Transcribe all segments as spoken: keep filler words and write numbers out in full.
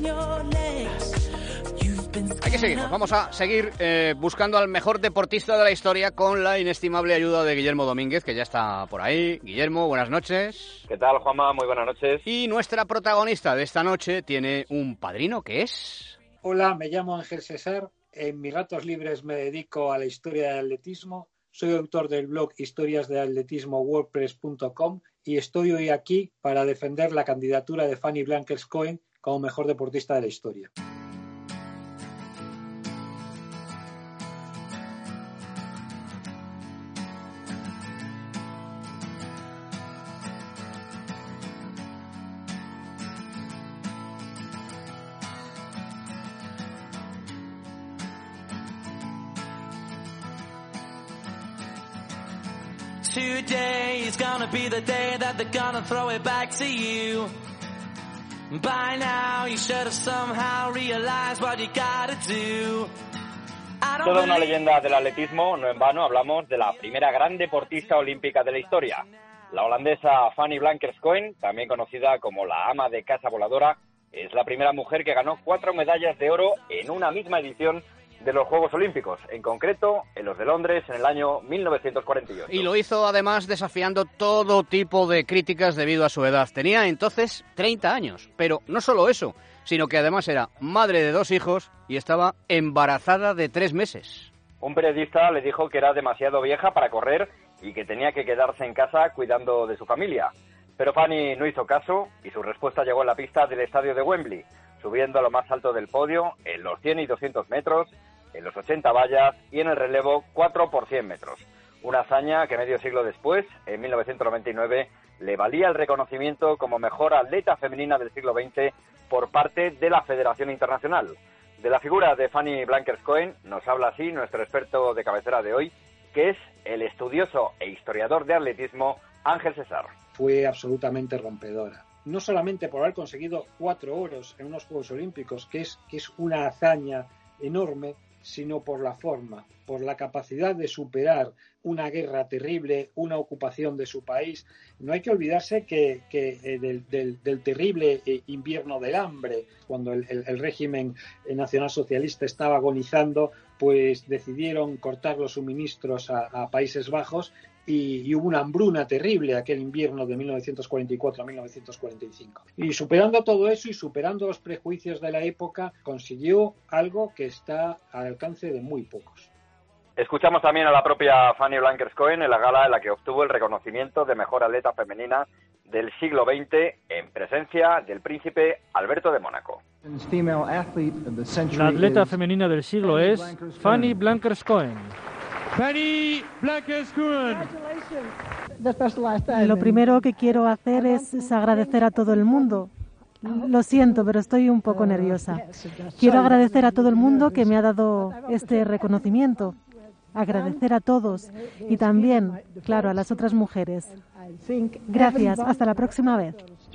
Hay que seguir, vamos a seguir eh, buscando al mejor deportista de la historia con la inestimable ayuda de Guillermo Domínguez, que ya está por ahí. Guillermo, buenas noches. ¿Qué tal, Juanma? Muy buenas noches. Y nuestra protagonista de esta noche tiene un padrino que es... Hola, me llamo Ángel César. En mis ratos libres me dedico a la historia del atletismo. Soy autor del blog historias de atletismo wordpress punto com y estoy hoy aquí para defender la candidatura de Fanny Blankers-Koen como mejor deportista de la historia. Today is gonna be the day that they're gonna throw it back to you. By now you should have somehow realized what you gotta do. Toda una leyenda del atletismo, no en vano hablamos de la primera gran deportista olímpica de la historia. La holandesa Fanny Blankers-Koen, también conocida como la ama de casa voladora, es la primera mujer que ganó cuatro medallas de oro en una misma edición de los Juegos Olímpicos, en concreto en los de Londres en el año mil novecientos cuarenta y ocho. Y lo hizo además desafiando todo tipo de críticas debido a su edad. Tenía entonces treinta años, pero no solo eso, sino que además era madre de dos hijos y estaba embarazada de tres meses. Un periodista le dijo que era demasiado vieja para correr y que tenía que quedarse en casa cuidando de su familia. Pero Fanny no hizo caso y su respuesta llegó en la pista del estadio de Wembley, subiendo a lo más alto del podio en los cien y doscientos metros, en los ochenta vallas y en el relevo cuatro por cien metros. Una hazaña que medio siglo después, en mil novecientos noventa y nueve, le valía el reconocimiento como mejor atleta femenina del siglo veinte por parte de la Federación Internacional. De la figura de Fanny Blankers-Koen nos habla así nuestro experto de cabecera de hoy, que es el estudioso e historiador de atletismo Ángel César. Fue absolutamente rompedora. No solamente por haber conseguido cuatro oros en unos Juegos Olímpicos, que es, que es una hazaña enorme, sino por la forma, por la capacidad de superar una guerra terrible, una ocupación de su país. No hay que olvidarse que, que eh, del, del, del terrible eh, invierno del hambre, cuando el, el, el régimen nacionalsocialista estaba agonizando, pues decidieron cortar los suministros a, a Países Bajos y, y hubo una hambruna terrible aquel invierno de mil novecientos cuarenta y cuatro a mil novecientos cuarenta y cinco. Y superando todo eso y superando los prejuicios de la época, consiguió algo que está al alcance de muy pocos. Escuchamos también a la propia Fanny Blankers-Koen en la gala en la que obtuvo el reconocimiento de mejor atleta femenina del siglo veinte en presencia del príncipe Alberto de Mónaco. La atleta femenina del siglo es Fanny Blankers-Koen. Fanny Blankers-Koen. Lo primero que quiero hacer es, es agradecer a todo el mundo. Lo siento, pero estoy un poco nerviosa. Quiero agradecer a todo el mundo que me ha dado este reconocimiento. Agradecer a todos y también, claro, a las otras mujeres. Gracias, hasta la próxima vez.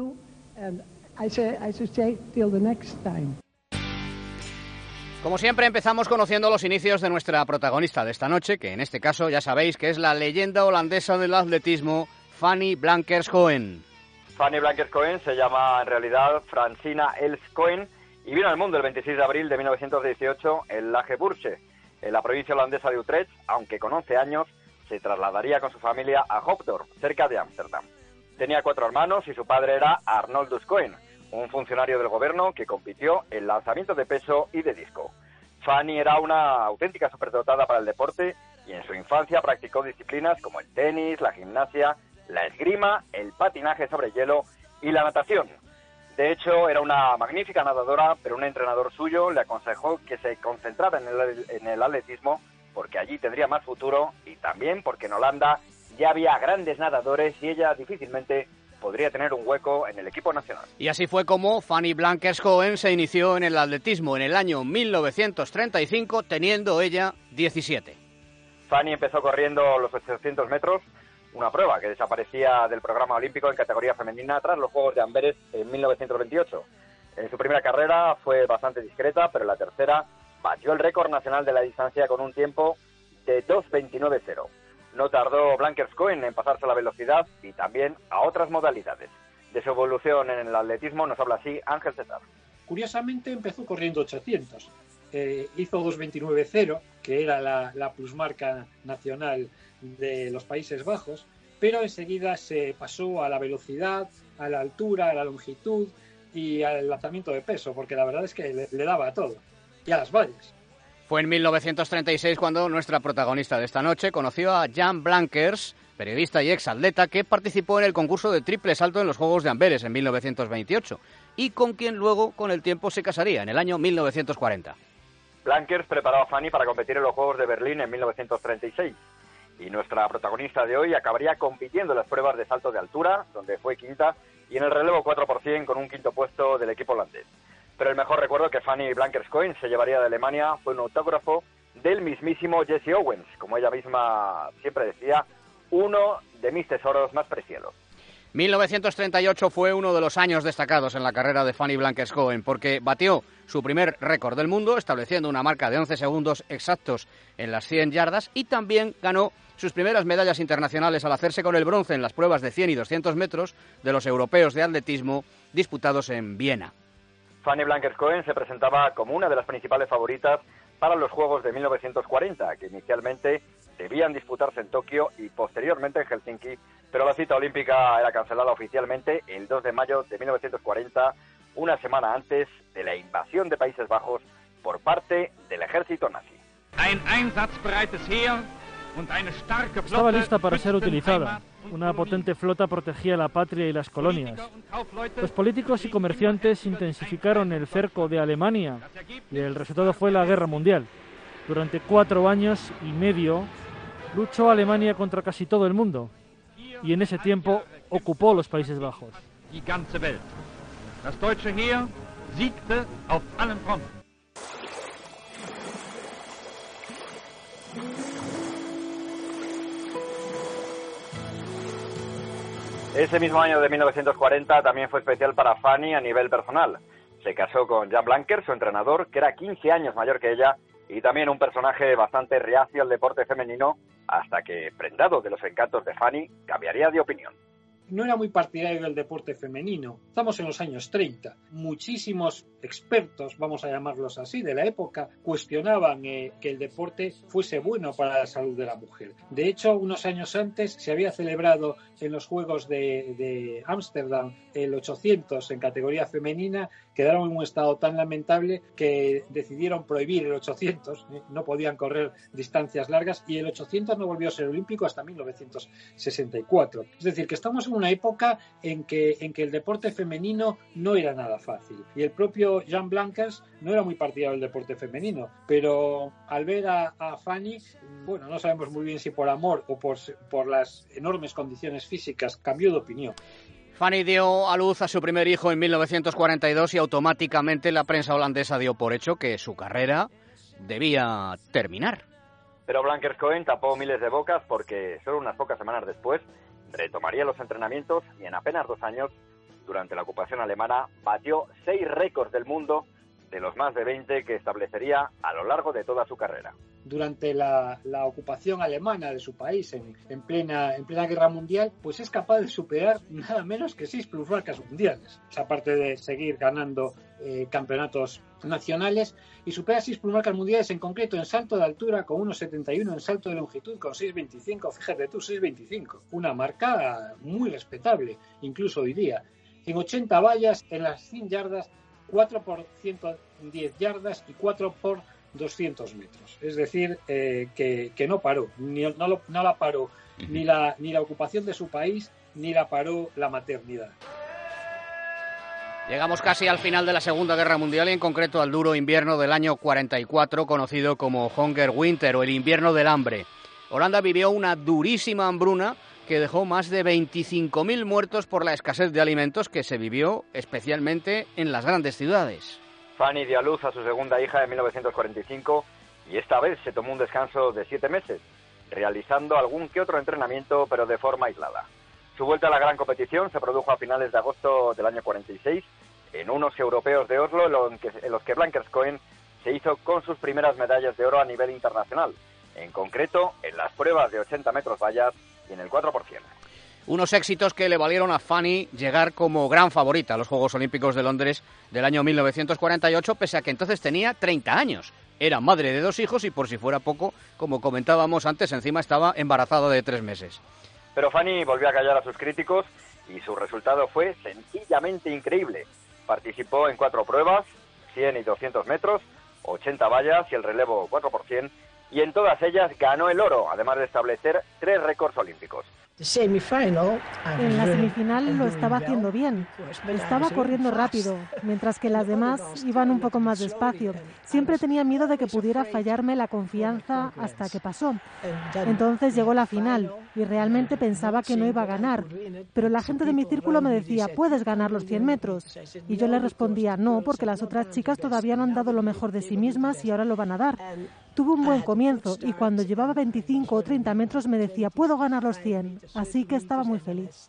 Como siempre, empezamos conociendo los inicios de nuestra protagonista de esta noche, que en este caso ya sabéis que es la leyenda holandesa del atletismo, Fanny Blankers-Koen. Fanny Blankers-Koen se llama en realidad Francina Els-Koen y vino al mundo el veintiséis de abril de mil novecientos dieciocho en Lagebursche, en la provincia holandesa de Utrecht, aunque con once años se trasladaría con su familia a Hoofddorp, cerca de Ámsterdam. Tenía cuatro hermanos y su padre era Arnoldus Koen, un funcionario del gobierno que compitió en lanzamiento de peso y de disco. Fanny era una auténtica superdotada para el deporte y en su infancia practicó disciplinas como el tenis, la gimnasia, la esgrima, el patinaje sobre hielo y la natación. De hecho, era una magnífica nadadora, pero un entrenador suyo le aconsejó que se concentrara en el, en el atletismo porque allí tendría más futuro y también porque en Holanda ya había grandes nadadores y ella difícilmente podría tener un hueco en el equipo nacional. Y así fue como Fanny Blankers-Koen se inició en el atletismo en el año mil novecientos treinta y cinco, teniendo ella diecisiete. Fanny empezó corriendo los ochocientos metros, una prueba que desaparecía del programa olímpico en categoría femenina tras los Juegos de Amberes en mil novecientos veintiocho. En su primera carrera fue bastante discreta, pero en la tercera batió el récord nacional de la distancia con un tiempo de dos veintinueve cero. No tardó Blankers-Koen en pasarse a la velocidad y también a otras modalidades. De su evolución en el atletismo nos habla así Ángel César. Curiosamente empezó corriendo ochocientos. Eh, hizo dos veintinueve cero, que era la, la plusmarca nacional de los Países Bajos, pero enseguida se pasó a la velocidad, a la altura, a la longitud y al lanzamiento de peso, porque la verdad es que le, le daba a todo, y a las vallas. Fue en mil novecientos treinta y seis cuando nuestra protagonista de esta noche conoció a Jan Blankers, periodista y exatleta que participó en el concurso de triple salto en los Juegos de Amberes en mil novecientos veintiocho y con quien luego con el tiempo se casaría en el año mil novecientos cuarenta. Blankers preparó a Fanny para competir en los Juegos de Berlín en mil novecientos treinta y seis y nuestra protagonista de hoy acabaría compitiendo en las pruebas de salto de altura, donde fue quinta, y en el relevo cuatro por cien con un quinto puesto del equipo holandés. Pero el mejor recuerdo que Fanny Blankers-Koen se llevaría de Alemania fue un autógrafo del mismísimo Jesse Owens, como ella misma siempre decía, uno de mis tesoros más preciados. mil novecientos treinta y ocho fue uno de los años destacados en la carrera de Fanny Blankers-Koen porque batió su primer récord del mundo, estableciendo una marca de once segundos exactos en las cien yardas y también ganó sus primeras medallas internacionales al hacerse con el bronce en las pruebas de cien y doscientos metros de los europeos de atletismo disputados en Viena. Fanny Blankers-Koen se presentaba como una de las principales favoritas para los Juegos de mil novecientos cuarenta, que inicialmente debían disputarse en Tokio y posteriormente en Helsinki, pero la cita olímpica era cancelada oficialmente el dos de mayo de mil novecientos cuarenta, una semana antes de la invasión de Países Bajos por parte del ejército nazi. Estaba lista para ser utilizada. Una potente flota protegía la patria y las colonias. Los políticos y comerciantes intensificaron el cerco de Alemania y el resultado fue la Guerra Mundial. Durante cuatro años y medio luchó Alemania contra casi todo el mundo y en ese tiempo ocupó los Países Bajos. Ese mismo año de mil novecientos cuarenta también fue especial para Fanny a nivel personal. Se casó con Jan Blankers, su entrenador, que era quince años mayor que ella, y también un personaje bastante reacio al deporte femenino, hasta que, prendado de los encantos de Fanny, cambiaría de opinión. No era muy partidario del deporte femenino. Estamos en los años treinta. Muchísimos expertos, vamos a llamarlos así, de la época, cuestionaban eh, que el deporte fuese bueno para la salud de la mujer. De hecho, unos años antes se había celebrado en los Juegos de Ámsterdam el ochocientos en categoría femenina. Quedaron en un estado tan lamentable que decidieron prohibir el ochocientos. ¿eh? No podían correr distancias largas y el ochocientos no volvió a ser olímpico hasta mil novecientos sesenta y cuatro. Es decir, que estamos en una época en que, en que el deporte femenino no era nada fácil. Y el propio Jan Blankers no era muy partidario del deporte femenino, pero al ver a, a Fanny, bueno, no sabemos muy bien si por amor o por, por las enormes condiciones físicas, cambió de opinión. Fanny dio a luz a su primer hijo en mil novecientos cuarenta y dos y automáticamente la prensa holandesa dio por hecho que su carrera debía terminar. Pero Blankers-Koen tapó miles de bocas porque solo unas pocas semanas después retomaría los entrenamientos y en apenas dos años, durante la ocupación alemana, batió seis récords del mundo de los más de veinte que establecería a lo largo de toda su carrera. Durante la, la ocupación alemana de su país en, en, plena, en plena guerra mundial, pues es capaz de superar nada menos que seis plusmarcas mundiales. Aparte de seguir ganando eh, campeonatos nacionales, y supera seis plusmarcas mundiales, en concreto en salto de altura con uno setenta y uno, en salto de longitud con seis veinticinco, fíjate tú, seis veinticinco, una marca muy respetable, incluso hoy día. En ochenta vallas, en las cien yardas, cuatro por ciento diez yardas y cuatro por doscientos metros. Es decir, eh, que, que no paró, ni, no, lo, no la paró ni la, ni la ocupación de su país, ni la paró la maternidad. Llegamos casi al final de la Segunda Guerra Mundial y en concreto al duro invierno del año cuarenta y cuatro, conocido como Hunger Winter o el invierno del hambre. Holanda vivió una durísima hambruna que dejó más de veinticinco mil muertos por la escasez de alimentos que se vivió especialmente en las grandes ciudades. Fanny dio a luz a su segunda hija en mil novecientos cuarenta y cinco y esta vez se tomó un descanso de siete meses, realizando algún que otro entrenamiento pero de forma aislada. Su vuelta a la gran competición se produjo a finales de agosto del año cuarenta y seis en unos europeos de Oslo en los que, en los que Blankers-Koen se hizo con sus primeras medallas de oro a nivel internacional, en concreto en las pruebas de ochenta metros vallas y en el cuatro por cien. Unos éxitos que le valieron a Fanny llegar como gran favorita a los Juegos Olímpicos de Londres del año mil novecientos cuarenta y ocho, pese a que entonces tenía treinta años. Era madre de dos hijos y, por si fuera poco, como comentábamos antes, encima estaba embarazada de tres meses. Pero Fanny volvió a callar a sus críticos y su resultado fue sencillamente increíble. Participó en cuatro pruebas, cien y doscientos metros, ochenta vallas y el relevo cuatro por cien, y en todas ellas ganó el oro, además de establecer tres récords olímpicos. En la semifinal lo estaba haciendo bien. Estaba corriendo rápido, mientras que las demás iban un poco más despacio. Siempre tenía miedo de que pudiera fallarme la confianza hasta que pasó. Entonces llegó la final y realmente pensaba que no iba a ganar. Pero la gente de mi círculo me decía, ¿puedes ganar los cien metros? Y yo le respondía, no, porque las otras chicas todavía no han dado lo mejor de sí mismas y ahora lo van a dar. Tuve un buen comienzo y cuando llevaba veinticinco o treinta metros me decía, puedo ganar los cien. Así que estaba muy feliz.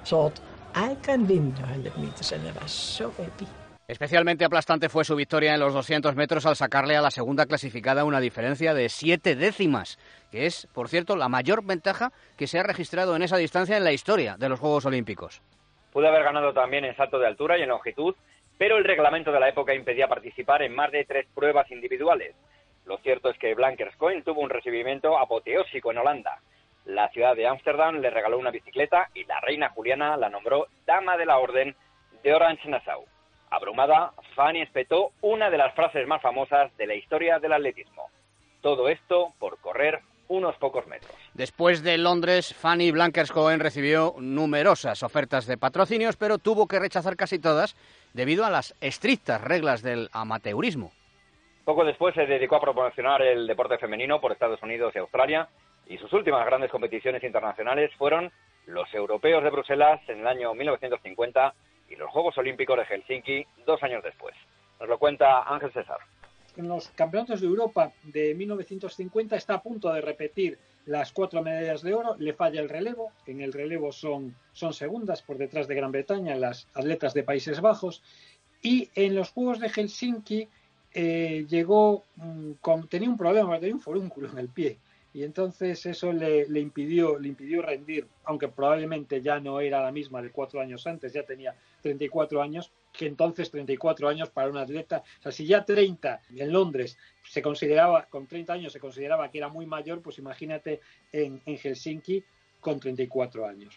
Especialmente aplastante fue su victoria en los doscientos metros al sacarle a la segunda clasificada una diferencia de siete décimas, que es, por cierto, la mayor ventaja que se ha registrado en esa distancia en la historia de los Juegos Olímpicos. Pudo haber ganado también en salto de altura y en longitud, pero el reglamento de la época impedía participar en más de tres pruebas individuales. Lo cierto es que Blankers-Koen tuvo un recibimiento apoteósico en Holanda. La ciudad de Ámsterdam le regaló una bicicleta y la reina Juliana la nombró Dama de la Orden de Orange-Nassau. Abrumada, Fanny espetó una de las frases más famosas de la historia del atletismo. Todo esto por correr unos pocos metros. Después de Londres, Fanny Blankers-Koen recibió numerosas ofertas de patrocinios, pero tuvo que rechazar casi todas debido a las estrictas reglas del amateurismo. Poco después se dedicó a promocionar el deporte femenino por Estados Unidos y Australia, y sus últimas grandes competiciones internacionales fueron los Europeos de Bruselas en el año mil novecientos cincuenta y los Juegos Olímpicos de Helsinki dos años después. Nos lo cuenta Ángel César. En los Campeonatos de Europa de mil novecientos cincuenta está a punto de repetir las cuatro medallas de oro, le falla el relevo, en el relevo son, son segundas por detrás de Gran Bretaña las atletas de Países Bajos, y en los Juegos de Helsinki eh, llegó, mmm, con, tenía un problema, tenía un forúnculo en el pie, y entonces eso le, le, impidió, le impidió rendir, aunque probablemente ya no era la misma de cuatro años antes, ya tenía treinta y cuatro años, que entonces treinta y cuatro años para un atleta, o sea, si ya treinta en Londres se consideraba, con treinta años se consideraba que era muy mayor, pues imagínate en, en Helsinki con treinta y cuatro años.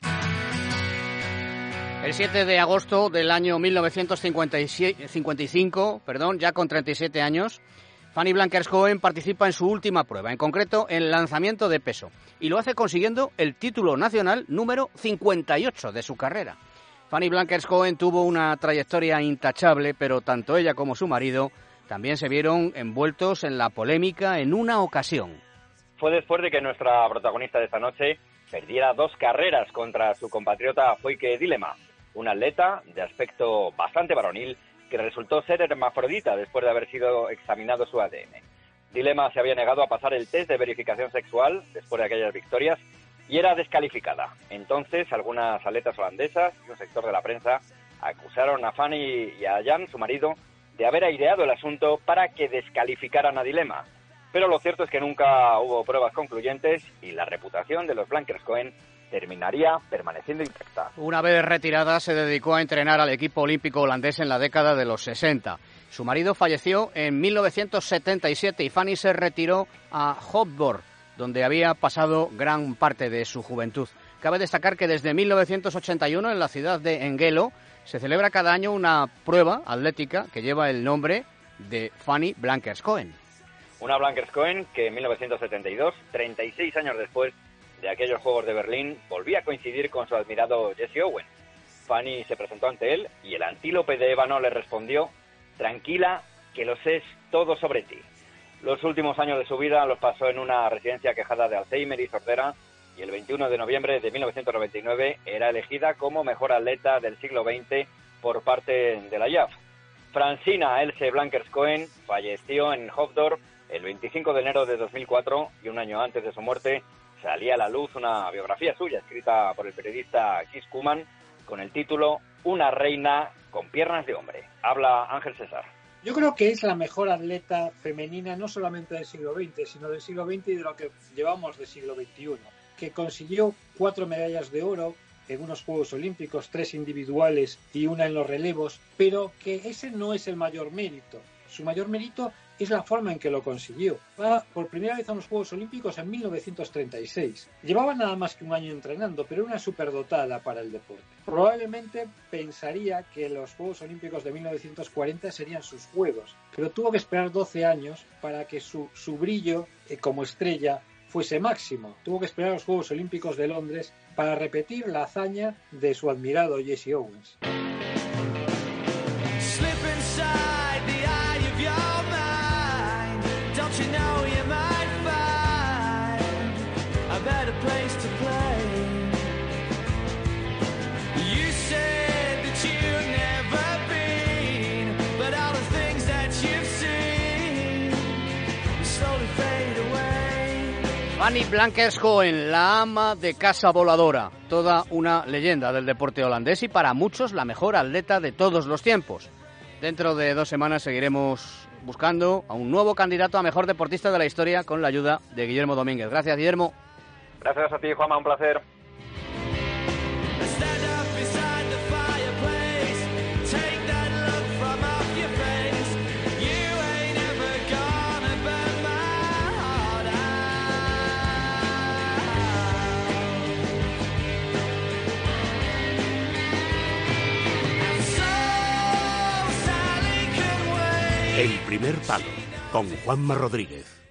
El siete de agosto del año mil novecientos cincuenta y cinco, perdón, ya con treinta y siete años, Fanny Blankers-Koen participa en su última prueba, en concreto en el lanzamiento de peso, y lo hace consiguiendo el título nacional número cincuenta y ocho de su carrera. Fanny Blankers-Koen tuvo una trayectoria intachable, pero tanto ella como su marido también se vieron envueltos en la polémica en una ocasión. Fue después de que nuestra protagonista de esta noche perdiera dos carreras contra su compatriota Foike Dilema, un atleta de aspecto bastante varonil que resultó ser hermafrodita después de haber sido examinado su A D N. Dilema se había negado a pasar el test de verificación sexual después de aquellas victorias y era descalificada. Entonces, algunas atletas holandesas y un sector de la prensa acusaron a Fanny y a Jan, su marido, de haber aireado el asunto para que descalificaran a Dilema. Pero lo cierto es que nunca hubo pruebas concluyentes y la reputación de los Blankers-Koen terminaría permaneciendo intacta. Una vez retirada, se dedicó a entrenar al equipo olímpico holandés en la década de los sesenta. Su marido falleció en mil novecientos setenta y siete y Fanny se retiró a Hofdorp, donde había pasado gran parte de su juventud. Cabe destacar que desde mil novecientos ochenta y uno, en la ciudad de Hengelo, se celebra cada año una prueba atlética que lleva el nombre de Fanny Blankers-Koen. Una Blankers-Koen que en mil novecientos setenta y dos, treinta y seis años después de aquellos Juegos de Berlín, volvía a coincidir con su admirado Jesse Owens. Fanny se presentó ante él y el antílope de ébano le respondió: tranquila, que lo sé todo sobre ti. Los últimos años de su vida los pasó en una residencia quejada de Alzheimer y sordera, y el veintiuno de noviembre de mil novecientos noventa y nueve era elegida como mejor atleta del siglo veinte por parte de la I A F. Francina Else Blankers-Koen falleció en Hofdorp el veinticinco de enero de dos mil cuatro, y un año antes de su muerte salía a la luz una biografía suya escrita por el periodista Kees Koeman con el título Una reina con piernas de hombre. Habla Ángel César. Yo creo que es la mejor atleta femenina no solamente del siglo veinte, sino del siglo veinte y de lo que llevamos del siglo veintiuno, que consiguió cuatro medallas de oro en unos Juegos Olímpicos, tres individuales y una en los relevos, pero que ese no es el mayor mérito. Su mayor mérito es la forma en que lo consiguió. Va por primera vez a unos Juegos Olímpicos en mil novecientos treinta y seis. Llevaba nada más que un año entrenando, pero era una superdotada para el deporte. Probablemente pensaría que los Juegos Olímpicos de mil novecientos cuarenta serían sus juegos, pero tuvo que esperar doce años para que su, su brillo eh, como estrella fuese máximo. Tuvo que esperar a los Juegos Olímpicos de Londres para repetir la hazaña de su admirado Jesse Owens. Fanny Blankers-Koen, la ama de casa voladora, toda una leyenda del deporte holandés y para muchos la mejor atleta de todos los tiempos. Dentro de dos semanas seguiremos buscando a un nuevo candidato a mejor deportista de la historia con la ayuda de Guillermo Domínguez. Gracias, Guillermo. Gracias a ti, Juanma, un placer. El primer palo, con Juanma Rodríguez.